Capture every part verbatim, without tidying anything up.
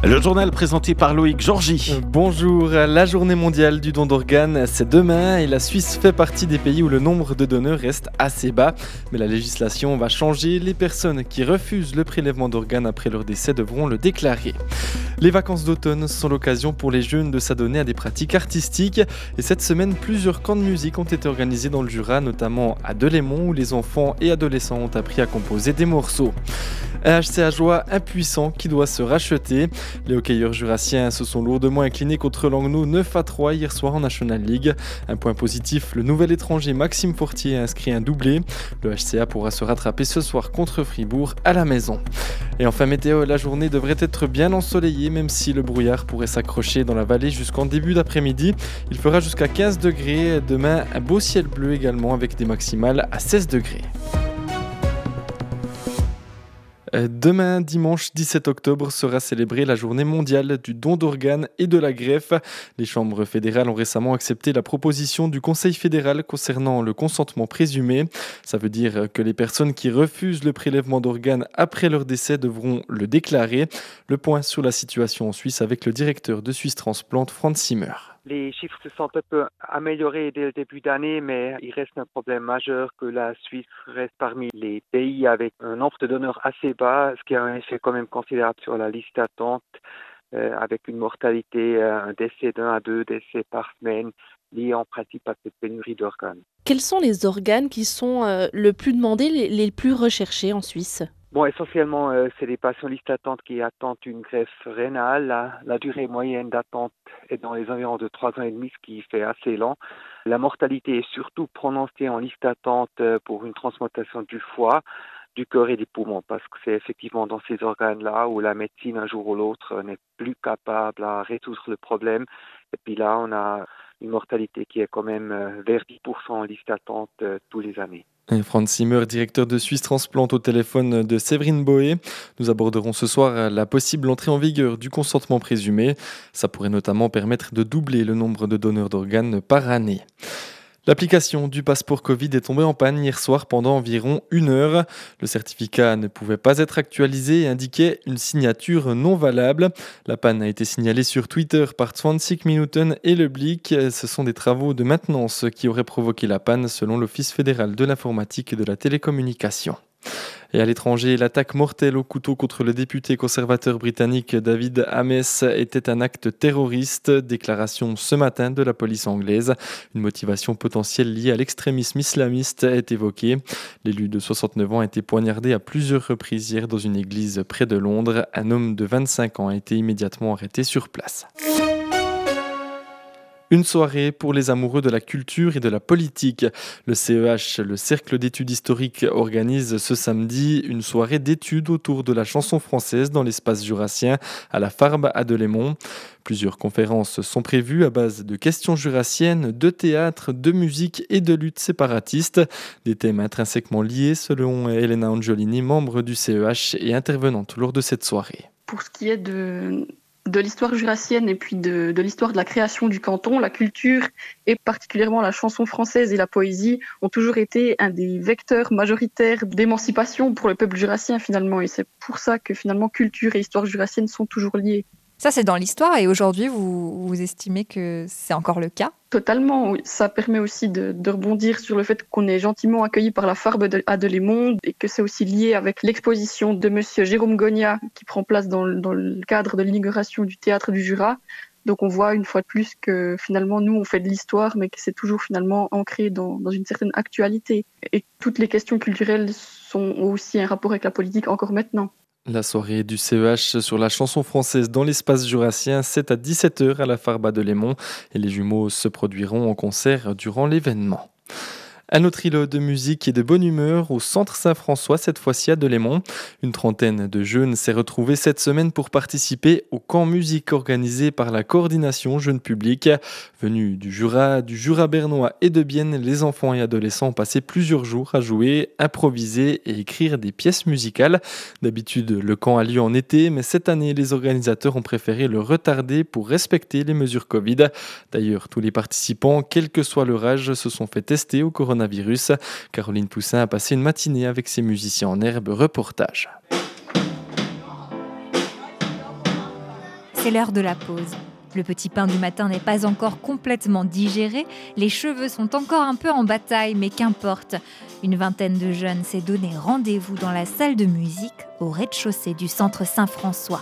Le journal présenté par Loïc Georgy. Bonjour, la journée mondiale du don d'organes, c'est demain et la Suisse fait partie des pays où le nombre de donneurs reste assez bas. Mais la législation va changer, les personnes qui refusent le prélèvement d'organes après leur décès devront le déclarer. Les vacances d'automne sont l'occasion pour les jeunes de s'adonner à des pratiques artistiques. Et cette semaine, plusieurs camps de musique ont été organisés dans le Jura, notamment à Delémont, où les enfants et adolescents ont appris à composer des morceaux. Un H C ageois impuissant qui doit se racheter. Les hockeyeurs jurassiens se sont lourdement inclinés contre Langnau neuf à trois hier soir en National League. Un point positif, le nouvel étranger Maxime Fortier a inscrit un doublé. Le H C A pourra se rattraper ce soir contre Fribourg à la maison. Et enfin météo, la journée devrait être bien ensoleillée, même si le brouillard pourrait s'accrocher dans la vallée jusqu'en début d'après-midi. Il fera jusqu'à quinze degrés. Demain, un beau ciel bleu également avec des maximales à seize degrés. Demain, dimanche dix-sept octobre, sera célébrée la journée mondiale du don d'organes et de la greffe. Les chambres fédérales ont récemment accepté la proposition du Conseil fédéral concernant le consentement présumé. Ça veut dire que les personnes qui refusent le prélèvement d'organes après leur décès devront le déclarer. Le point sur la situation en Suisse avec le directeur de Suisse Transplant, Franz Zimmer. Les chiffres se sont un peu améliorés dès le début d'année, mais il reste un problème majeur que la Suisse reste parmi les pays avec un nombre de donneurs assez bas, ce qui a un effet quand même considérable sur la liste d'attente, euh, avec une mortalité, euh, un décès d'un à deux décès par semaine, liés en principe à cette pénurie d'organes. Quels sont les organes qui sont euh, le plus demandés, les, les plus recherchés en Suisse ? Bon, essentiellement, euh, c'est les patients liste d'attente qui attendent une greffe rénale. La, la durée moyenne d'attente est dans les environs de trois ans et demi, ce qui fait assez lent. La mortalité est surtout prononcée en liste d'attente pour une transplantation du foie, du cœur et des poumons, parce que c'est effectivement dans ces organes-là où la médecine, un jour ou l'autre, n'est plus capable à résoudre le problème. Et puis là, on a une mortalité qui est quand même vers dix pour cent en liste d'attente euh, tous les années. Et Franz Zimmer, directeur de Suisse Transplant au téléphone de Séverine Boé. Nous aborderons ce soir la possible entrée en vigueur du consentement présumé. Ça pourrait notamment permettre de doubler le nombre de donneurs d'organes par année. L'application du passeport Covid est tombée en panne hier soir pendant environ une heure. Le certificat ne pouvait pas être actualisé et indiquait une signature non valable. La panne a été signalée sur Twitter par zwanzig Minuten et le Blick. Ce sont des travaux de maintenance qui auraient provoqué la panne selon l'Office fédéral de l'informatique et de la télécommunication. Et à l'étranger, l'attaque mortelle au couteau contre le député conservateur britannique David Ames était un acte terroriste. Déclaration ce matin de la police anglaise. Une motivation potentielle liée à l'extrémisme islamiste est évoquée. L'élu de soixante-neuf ans a été poignardé à plusieurs reprises hier dans une église près de Londres. Un homme de vingt-cinq ans a été immédiatement arrêté sur place. Une soirée pour les amoureux de la culture et de la politique. Le C E H, le Cercle d'études historiques, organise ce samedi une soirée d'études autour de la chanson française dans l'espace jurassien à la Farbe à Delémont. Plusieurs conférences sont prévues à base de questions jurassiennes, de théâtre, de musique et de lutte séparatiste. Des thèmes intrinsèquement liés selon Elena Angiolini, membre du C E H et intervenante lors de cette soirée. Pour ce qui est de... de l'histoire jurassienne et puis de, de l'histoire de la création du canton, la culture et particulièrement la chanson française et la poésie ont toujours été un des vecteurs majoritaires d'émancipation pour le peuple jurassien finalement. Et c'est pour ça que finalement culture et histoire jurassienne sont toujours liées. Ça, c'est dans l'histoire et aujourd'hui, vous, vous estimez que c'est encore le cas ? Totalement. Ça permet aussi de, de rebondir sur le fait qu'on est gentiment accueilli par la Farbe à Delémont et que c'est aussi lié avec l'exposition de monsieur Jérôme Gogna qui prend place dans, dans le cadre de l'inauguration du Théâtre du Jura. Donc on voit une fois de plus que finalement nous on fait de l'histoire mais que c'est toujours finalement ancré dans, dans une certaine actualité. Et toutes les questions culturelles sont aussi un rapport avec la politique encore maintenant. La soirée du C E H sur la chanson française dans l'espace jurassien, c'est à dix-sept heures à la Farbe à Delémont et les jumeaux se produiront en concert durant l'événement. Un autre îlot de musique et de bonne humeur au Centre Saint-François, cette fois-ci à Delémont. Une trentaine de jeunes s'est retrouvée cette semaine pour participer au camp musique organisé par la coordination Jeunes Publics. Venus du Jura, du Jura bernois et de Bienne, les enfants et adolescents ont passé plusieurs jours à jouer, improviser et écrire des pièces musicales. D'habitude, le camp a lieu en été, mais cette année, les organisateurs ont préféré le retarder pour respecter les mesures Covid. D'ailleurs, tous les participants, quel que soit leur âge, se sont fait tester au coronavirus. Caroline Toussaint a passé une matinée avec ses musiciens en herbe. Reportage. c'est l'heure de la pause. Le petit pain du matin n'est pas encore complètement digéré, les cheveux sont encore un peu en bataille, mais qu'importe. Une vingtaine de jeunes s'est donné rendez-vous dans la salle de musique au rez-de-chaussée du centre Saint-François.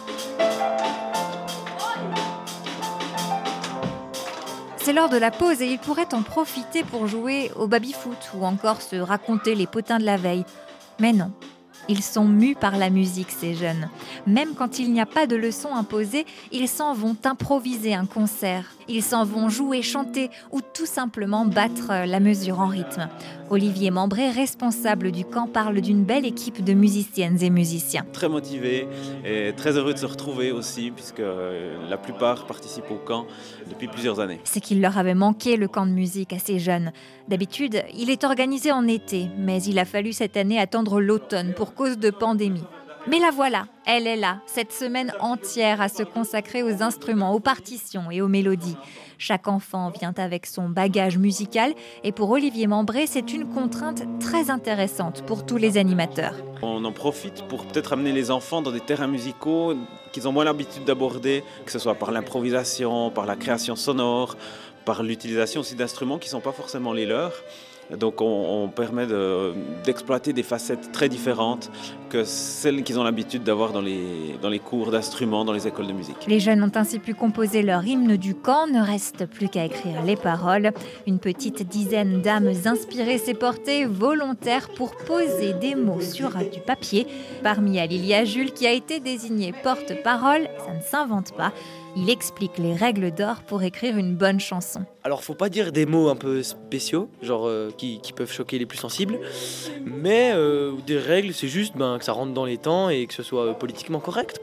C'est l'heure de la pause et ils pourraient en profiter pour jouer au baby-foot ou encore se raconter les potins de la veille. Mais non, ils sont mus par la musique, ces jeunes. Même quand il n'y a pas de leçon imposée, ils s'en vont improviser un concert. Ils s'en vont jouer, chanter ou tout simplement battre la mesure en rythme. Olivier Membré, responsable du camp, parle d'une belle équipe de musiciennes et musiciens. Très motivés et très heureux de se retrouver aussi, puisque la plupart participent au camp depuis plusieurs années. C'est qu'il leur avait manqué le camp de musique à ces jeunes. D'habitude, il est organisé en été, mais il a fallu cette année attendre l'automne pour cause de pandémie. Mais la voilà, elle est là, cette semaine entière à se consacrer aux instruments, aux partitions et aux mélodies. Chaque enfant vient avec son bagage musical et pour Olivier Membré, c'est une contrainte très intéressante pour tous les animateurs. On en profite pour peut-être amener les enfants dans des terrains musicaux qu'ils ont moins l'habitude d'aborder, que ce soit par l'improvisation, par la création sonore, par l'utilisation aussi d'instruments qui ne sont pas forcément les leurs. Donc on, on permet de, d'exploiter des facettes très différentes que celles qu'ils ont l'habitude d'avoir dans les, dans les cours d'instruments, dans les écoles de musique. Les jeunes ont ainsi pu composer leur hymne du camp, ne reste plus qu'à écrire les paroles. Une petite dizaine d'âmes inspirées s'est portée volontaire pour poser des mots sur du papier. Parmi elles, il y a Jules qui a été désigné porte-parole, ça ne s'invente pas. Il explique les règles d'or pour écrire une bonne chanson. Alors, faut pas dire des mots un peu spéciaux, genre euh, qui, qui peuvent choquer les plus sensibles, mais euh, des règles, c'est juste ben, que ça rentre dans les temps et que ce soit euh, politiquement correct.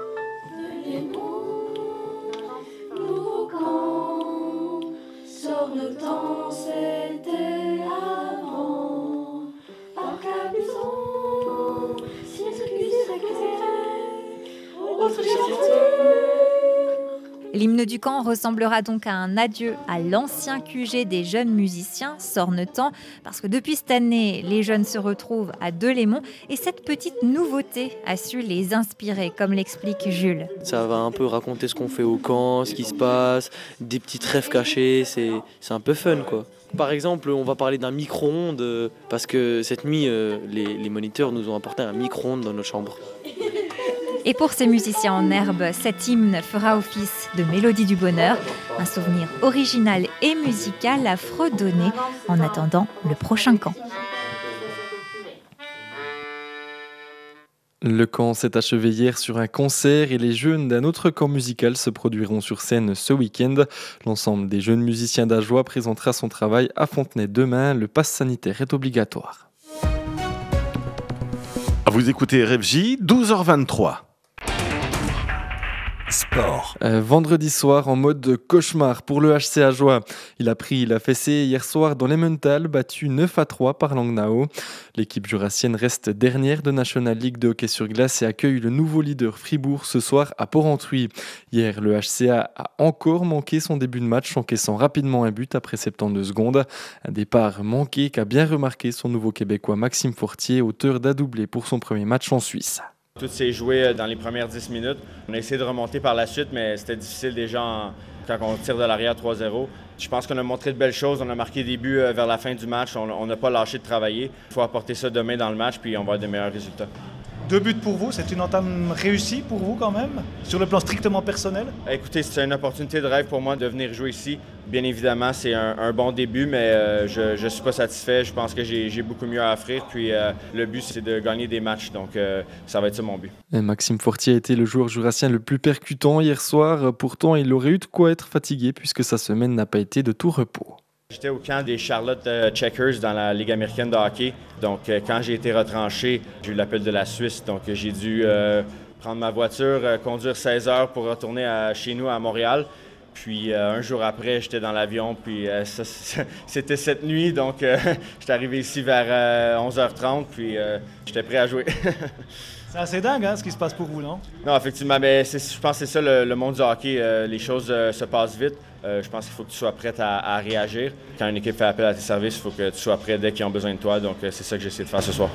L'hymne du camp ressemblera donc à un adieu à l'ancien Q G des jeunes musiciens, Sornetan, parce que depuis cette année, les jeunes se retrouvent à Delémont et cette petite nouveauté a su les inspirer, comme l'explique Jules. Ça va un peu raconter ce qu'on fait au camp, ce qui se passe, des petits rêves cachés, c'est, c'est un peu fun quoi. Par exemple, on va parler d'un micro-ondes parce que cette nuit, euh, les, les moniteurs nous ont apporté un micro-ondes dans notre chambre. Et pour ces musiciens en herbe, cet hymne fera office de mélodie du bonheur, un souvenir original et musical à fredonner en attendant le prochain camp. Le camp s'est achevé hier sur un concert et les jeunes d'un autre camp musical se produiront sur scène ce week-end. L'ensemble des jeunes musiciens d'Ajoie présentera son travail à Fontenay demain. Le pass sanitaire est obligatoire. Vous écoutez R F J, douze heures vingt-trois. Sport. Euh, vendredi soir en mode cauchemar pour le H C Ajoie. Il a pris la fessée hier soir dans l'Emmental, battu neuf à trois par Langnau. L'équipe jurassienne reste dernière de National League de hockey sur glace et accueille le nouveau leader Fribourg ce soir à Porrentruy. Hier, le H C A a encore manqué son début de match, encaissant rapidement un but après soixante-douze secondes. Un départ manqué qu'a bien remarqué son nouveau Québécois Maxime Fortier, auteur d'un doublé pour son premier match en Suisse. Tout s'est joué dans les premières dix minutes. On a essayé de remonter par la suite, mais c'était difficile déjà en, quand on tire de l'arrière trois zéro. Je pense qu'on a montré de belles choses. On a marqué des buts vers la fin du match. On n'a pas lâché de travailler. Il faut apporter ça demain dans le match, puis on va avoir de meilleurs résultats. Deux buts pour vous, c'est une entame réussie pour vous quand même, sur le plan strictement personnel? Écoutez, c'est une opportunité de rêve pour moi de venir jouer ici. Bien évidemment, c'est un, un bon début, mais euh, je ne suis pas satisfait. Je pense que j'ai, j'ai beaucoup mieux à offrir. Puis euh, le but, c'est de gagner des matchs, donc euh, ça va être ça mon but. Et Maxime Fortier a été le joueur jurassien le plus percutant hier soir. Pourtant, il aurait eu de quoi être fatigué puisque sa semaine n'a pas été de tout repos. J'étais au camp des Charlotte Checkers dans la Ligue américaine de hockey. Donc, quand j'ai été retranché, j'ai eu l'appel de la Suisse. Donc, j'ai dû euh, prendre ma voiture, euh, conduire seize heures pour retourner à, chez nous à Montréal. Puis, euh, un jour après, j'étais dans l'avion. Puis, euh, ça, c'était cette nuit. Donc, euh, j'étais arrivé ici vers euh, onze heures trente. Puis, euh, j'étais prêt à jouer. C'est assez dingue, hein, ce qui se passe pour vous, non? Non, effectivement. Mais c'est, je pense que c'est ça le, le monde du hockey. Euh, les choses euh, se passent vite. Euh, je pense qu'il faut que tu sois prêt à, à réagir. Quand une équipe fait appel à tes services, il faut que tu sois prêt dès qu'ils ont besoin de toi. Donc, euh, c'est ça que j'ai essayé de faire ce soir.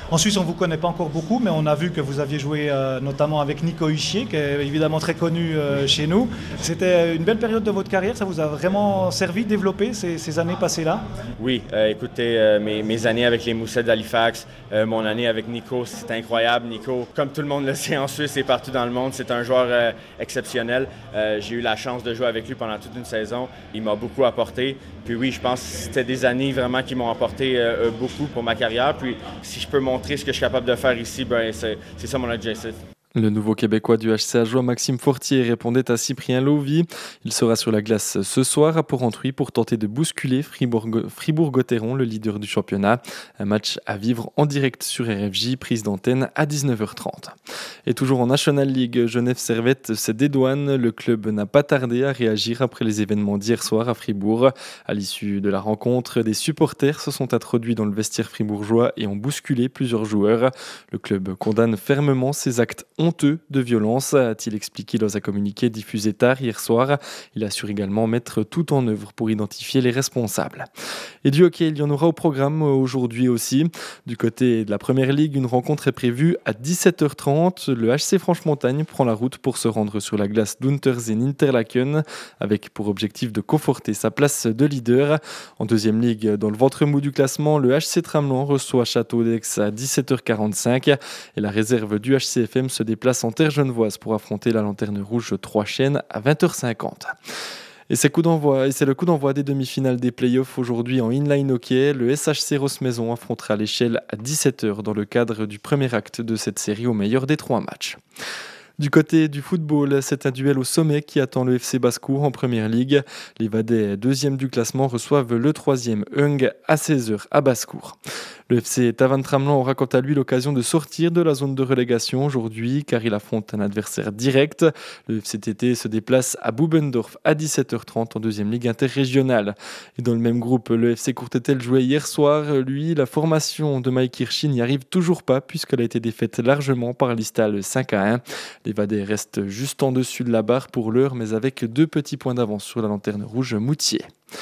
En Suisse, on ne vous connaît pas encore beaucoup, mais on a vu que vous aviez joué euh, notamment avec Nico Hischier, qui est évidemment très connu euh, chez nous. C'était une belle période de votre carrière, ça vous a vraiment servi, développé ces, ces années passées-là? Oui, euh, écoutez, euh, mes, mes années avec les Moussettes d'Halifax, euh, mon année avec Nico, c'est incroyable. Nico, comme tout le monde le sait en Suisse et partout dans le monde, c'est un joueur euh, exceptionnel. Euh, j'ai eu la chance de jouer avec lui pendant toute une saison. Il m'a beaucoup apporté. Puis oui, je pense que c'était des années vraiment qui m'ont apporté euh, beaucoup pour ma carrière. Puis si je peux montrer ce que je suis capable de faire ici, ben, c'est, c'est ça mon objectif. Le nouveau Québécois du H C Ajoie, Maxime Fortier, répondait à Cyprien Lovy. Il sera sur la glace ce soir à Porrentruy pour tenter de bousculer Fribourg-Gotteron, le leader du championnat. Un match à vivre en direct sur R F J, prise d'antenne à dix-neuf heures trente. Et toujours en National League, Genève Servette se dédouane. Le club n'a pas tardé à réagir après les événements d'hier soir à Fribourg. À l'issue de la rencontre, des supporters se sont introduits dans le vestiaire fribourgeois et ont bousculé plusieurs joueurs. Le club condamne fermement ces actes honteux de violence, a-t-il expliqué dans un communiqué diffusé tard hier soir. Il assure également mettre tout en œuvre pour identifier les responsables. Et du hockey, il y en aura au programme aujourd'hui aussi. Du côté de la Première Ligue, une rencontre est prévue à dix-sept heures trente. Le H C Franche-Montagne prend la route pour se rendre sur la glace d'Unters in Interlaken, avec pour objectif de conforter sa place de leader. En deuxième ligue, dans le ventre mou du classement, le H C Tramelan reçoit Château-d'Aix à dix-sept heures quarante-cinq et la réserve du H C F M se déplace en terre genevoise pour affronter la Lanterne Rouge Trois Chênes à vingt heures cinquante. Et c'est, coup d'envoi, et c'est le coup d'envoi des demi-finales des playoffs aujourd'hui en inline hockey. Le S H C Rosse-Maison affrontera l'Échelle à dix-sept heures dans le cadre du premier acte de cette série au meilleur des trois matchs. Du côté du football, c'est un duel au sommet qui attend le F C Basse-Cour en Première Ligue. Les Vadais, deuxième du classement, reçoivent le troisième Hung à seize heures à Basse-Cour. Le F C Tavannes-Tramelan aura quant à lui l'occasion de sortir de la zone de relégation aujourd'hui car il affronte un adversaire direct. Le F C T T se déplace à Bubendorf à dix-sept heures trente en deuxième ligue interrégionale. Et dans le même groupe, le F C Courtetel jouait hier soir. Lui, la formation de Mike Hirschi n'y arrive toujours pas puisqu'elle a été défaite largement par l'Istal cinq à un. Les Vadais restent juste en dessus de la barre pour l'heure mais avec deux petits points d'avance sur la Lanterne Rouge Moutier.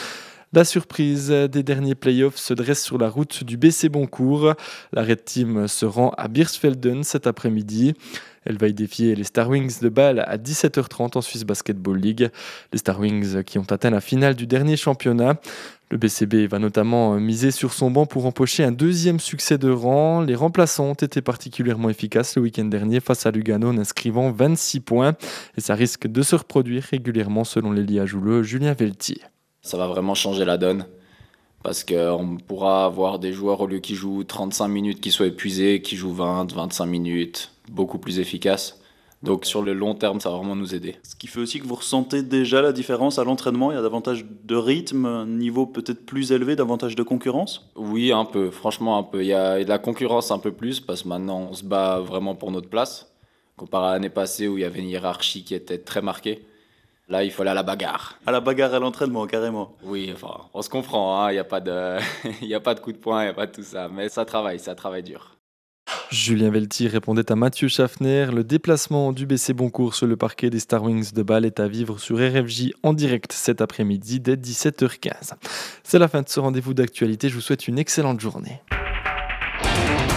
La surprise des derniers playoffs se dresse sur la route du B C Boncourt. La Red Team se rend à Birsfelden cet après-midi. Elle va y défier les Star Wings de Bâle à dix-sept heures trente en Swiss Basketball League. Les Star Wings qui ont atteint la finale du dernier championnat. Le B C B va notamment miser sur son banc pour empocher un deuxième succès de rang. Les remplaçants ont été particulièrement efficaces le week-end dernier face à Lugano en inscrivant vingt-six points. Et ça risque de se reproduire régulièrement selon les liajouleux Julien Veltier. Ça va vraiment changer la donne parce qu'on pourra avoir des joueurs au lieu qui jouent trente-cinq minutes qui soient épuisés, qui jouent vingt, vingt-cinq minutes, beaucoup plus efficaces. Donc sur le long terme, ça va vraiment nous aider. Ce qui fait aussi que vous ressentez déjà la différence à l'entraînement, il y a davantage de rythme, un niveau peut-être plus élevé, davantage de concurrence ? Oui, un peu, franchement un peu. Il y a de la concurrence un peu plus parce que maintenant on se bat vraiment pour notre place, comparé à l'année passée où il y avait une hiérarchie qui était très marquée. Là, il faut aller à la bagarre. À la bagarre à l'entraînement, carrément. Oui, enfin, on se comprend, hein, il n'y a pas de, il n'y a pas de coup de poing, il n'y a pas de tout ça. Mais ça travaille, ça travaille dur. Julien Velti répondait à Mathieu Schaffner. Le déplacement du B C Boncourt sur le parquet des Star Wings de Bâle est à vivre sur R F J en direct cet après-midi dès dix-sept heures quinze. C'est la fin de ce rendez-vous d'actualité. Je vous souhaite une excellente journée.